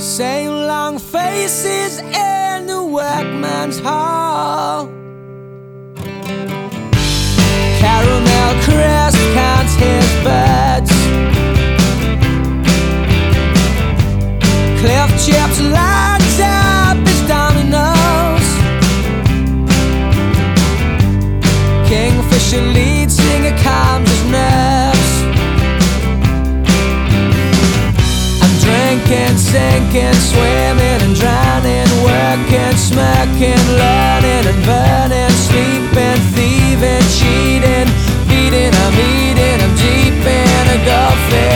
Same long faces in the workman's hall. Caramel crest counts his birds. Cliff chips lines up his dominoes. Kingfisher lead singer calms his nerves. I'm drinking, sinking, swimming and drowning, working, smirking, learning and burning, sleeping, thieving, cheating, beating, I'm eating, I'm deep in a gulf.